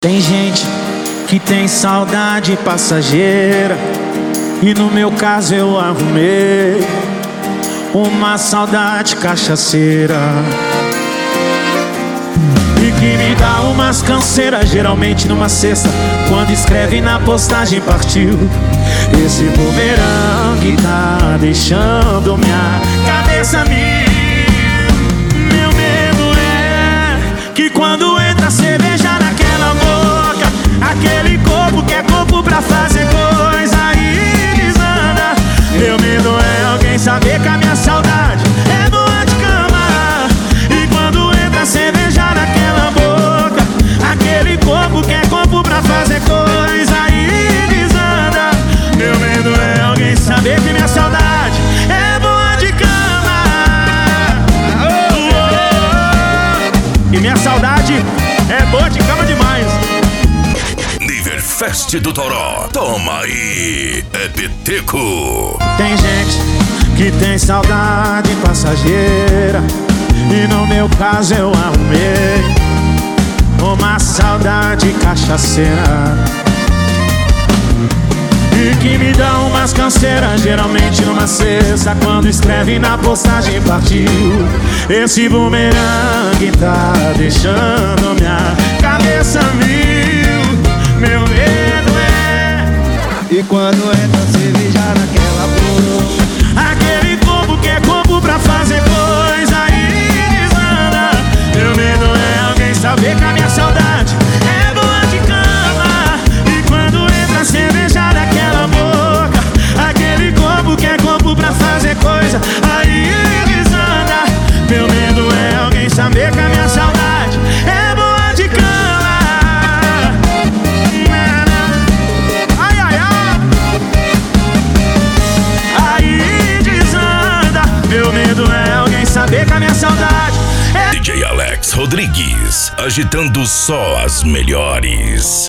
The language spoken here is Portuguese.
Tem gente que tem saudade passageira, e no meu caso eu arrumei uma saudade cachaceira, e que me dá umas canseiras, geralmente numa sexta, quando escreve na postagem partiu. Esse bumerangue tá deixando minha cabeça mil. Meu medo é que quando entra cerveja naquela boca, aquele corpo que é corpo pra fazer coisa, aí desanda. Meu medo é alguém saber que a minha saudade é boa de cama, e quando entra cerveja naquela boca, aquele corpo que é corpo pra fazer coisa, aí desanda. Meu medo é alguém saber que minha saudade é boa de cama. E minha saudade é boa de cama demais. Fest do Toró, toma aí, é Peteco. Tem gente que tem saudade passageira, e no meu caso eu arrumei uma saudade cachaceira, e que me dá umas canseiras, geralmente numa sexta, quando escreve na postagem partiu. Esse bumerangue tá deixando minha cabeça mil. Meu medo é, e quando entra cerveja naquela boca, aquele corpo que é corpo pra fazer coisa, aí desanda. Meu medo é alguém saber que a minha saudade é boa de cama, e quando entra cerveja naquela boca, aquele corpo que é corpo pra fazer coisa, aí desanda. Meu medo é alguém saber que a minha saudade é boa de cama. Saber que a minha saudade é... DJ Alex Rodrigues, agitando só as melhores.